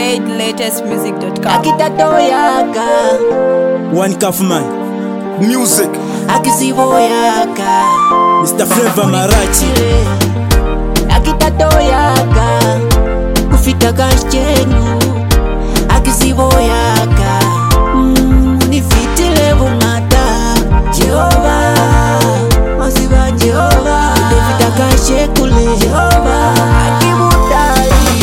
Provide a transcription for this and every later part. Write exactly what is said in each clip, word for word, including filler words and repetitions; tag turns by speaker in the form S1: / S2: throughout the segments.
S1: Z latest music dot com.
S2: Akitatoyaka
S3: One Kaufman
S4: Music
S2: Akizivoyaka
S3: Mister Flavor Marachi
S2: Akitatoyaka Kufita kashchenu Akizivoyaka mm, Unifitile bumata Jehova Masiba Jehova Kufita kashekule Jehova Akibutali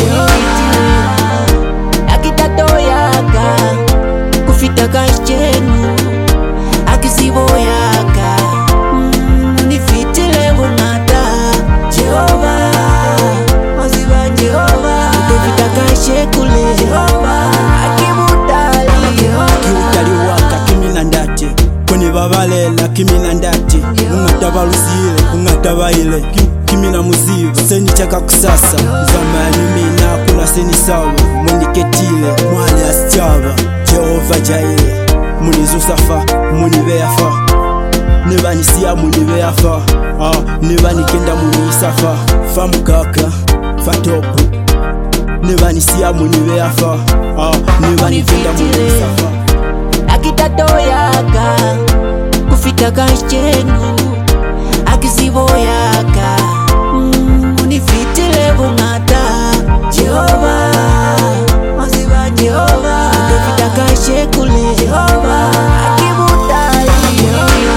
S2: Akitatoyaka Kufita kashchenu Akizivoyaka mm, Unifitile bumata Jehova Masiba Jehova Kufita kashekule Jehova Akibutali
S3: Kiutali waka kimi nandate Kwenye babalela kimi nandate Ungata baluzile, ungata baile Kimi na muziva, seni chaka kusasa Zama ya nimina, kuna seni sawa Mweni ketile, mwali asichava Jehova jaile Muni zusafa, muni beafa Nebani siya muni beafa ah, Nebani kenda muni isafa Famu kaka, fatopu Nebani siya muni beafa ah, Nebani kenda muni isafa
S2: Akitatoyaka Kufita kashchenu Akizivoyaka mm, Unifitile bumata Jehova Masiba Jehova Kufita kashekule Jehova Akibutali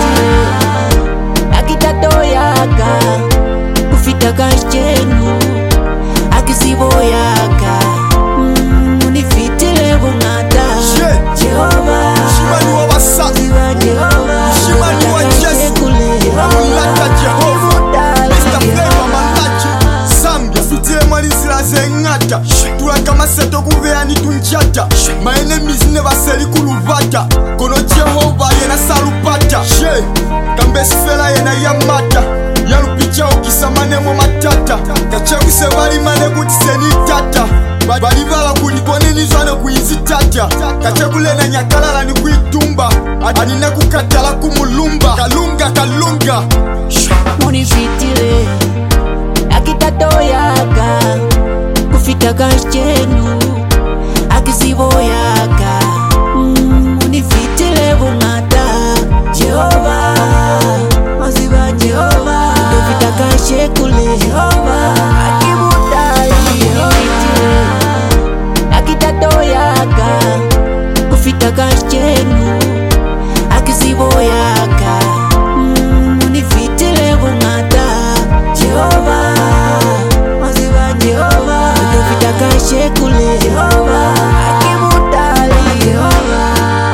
S2: Akitatoyaka Kufita kashchenu Akizivoyaka mm, Unifitile bumata Jehova
S4: Shimani wa wasa Shimani wa Jesu Namulaka Jehova Mister Flavor Marachi Zambia Fitile mwalizila zengata Tulaka maseto kuvea ni tunjata My enemies never sell kuluvata Kono Jehova yena salupata She Kambesi fela yena yamata Yalupicha okisamane mo matata Kacheku se bali mane kutiseni tata Bali vala kulikone nizwane kuizitata Kacheku lena nyakalala ni kuitumba Anine kukatala kumulumba Kalunga kalunga
S2: Unifitile Akitatoyaka Kufita kashchenu Akizivoyaka mm, Unifitile bumata Jehova Masiba Jehova Kufita kashekule Jehova Akibutali Akitatoyaka Kufita kashchenu Akizivoyaka mm, Unifitile bumata Jehova Masiba Jehova Kufita kashekule Jehova Akibutali Jehova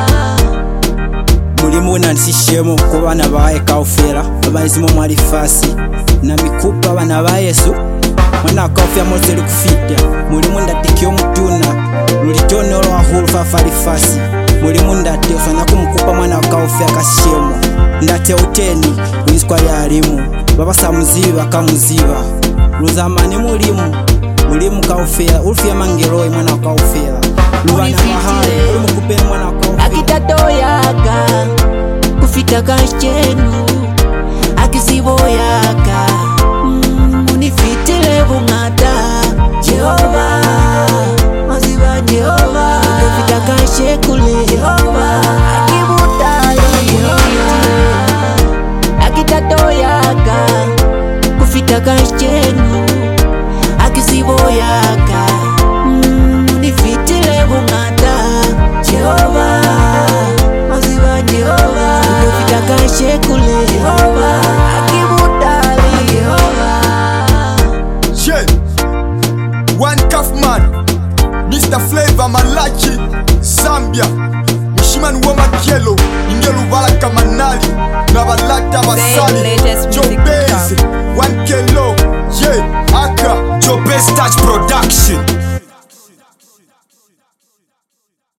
S3: Mulimu nansishemo kwa bana bae kaufera Abaizimo mwali fasi Na mikupa bana ba Yesu Mwana kaufia mozeli kufita Mulimu ndatekio mutuna Lulitono lwa hulu fafali fasi Mulimu ndate usana kumukupa mwana kaufia kasishemo Ndate uteni uniskwali alimu Baba samuziva kamuziva Luzamani mulimu Mulimu kaufia Ulfia mangeroi mwana kaufia Luwana mahali Ulimu kupeni mwana kaufia
S2: Akitatoyaka Kufita kashchenu Akizivoyaka mm, Unifitile bumata Jehova Masiba Jehova Kufita kashekule Jehova Akibutali Akitatoyaka Kufita kashchenu Akizivoyaka mm, Unifitile bumata Jehova Masiba Jehova Kufita kashekule Jehova Akibutali Jehova
S4: She One Kaufman Mister Flavor Marachi Zambia Mishimani wa Makielo Ingelu vala kamanali Na balata
S1: Z
S4: basali
S1: latest music